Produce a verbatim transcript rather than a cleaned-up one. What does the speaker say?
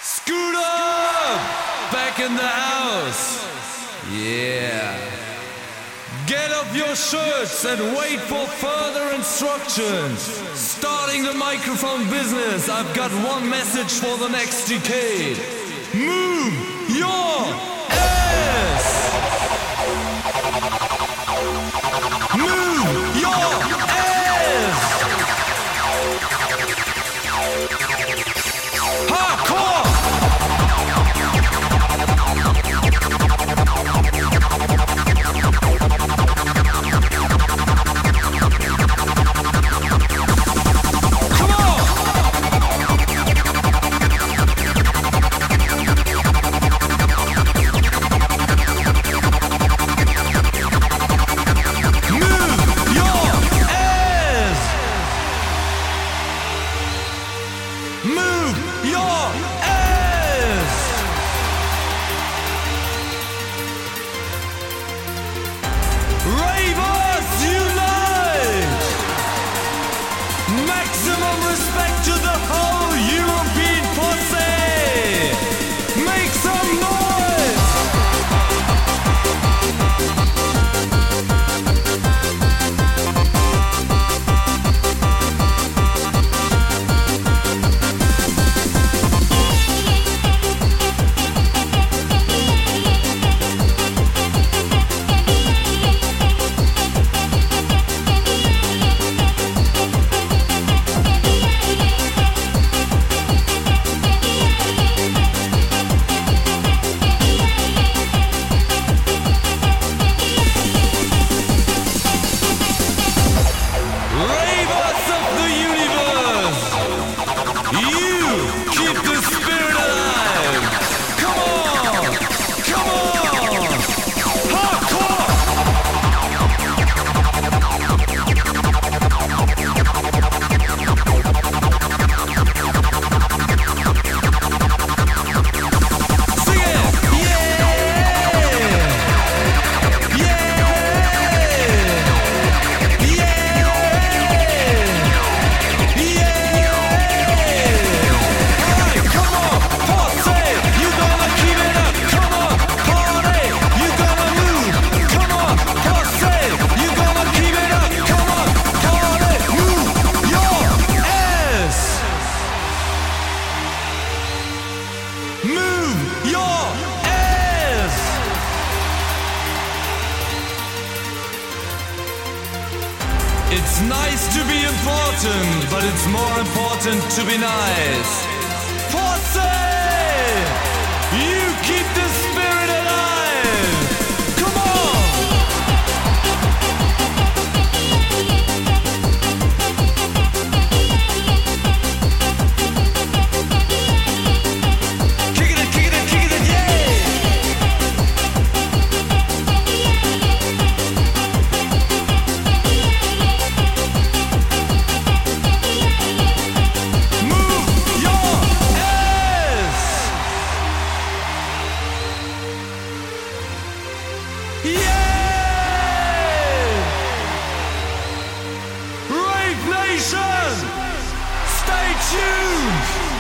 Scoot up! Back in the house. Yeah. Get off your shirts and wait for further instructions. Starting the microphone business, I've got one message for the next decade. Move your ass! Move your ass! Hardcore! It's nice to be important, but it's more important to be nice. Forse! You keep the spirit alive! Come on! Kick it, kick it, kick it, yeah! Stay tuned!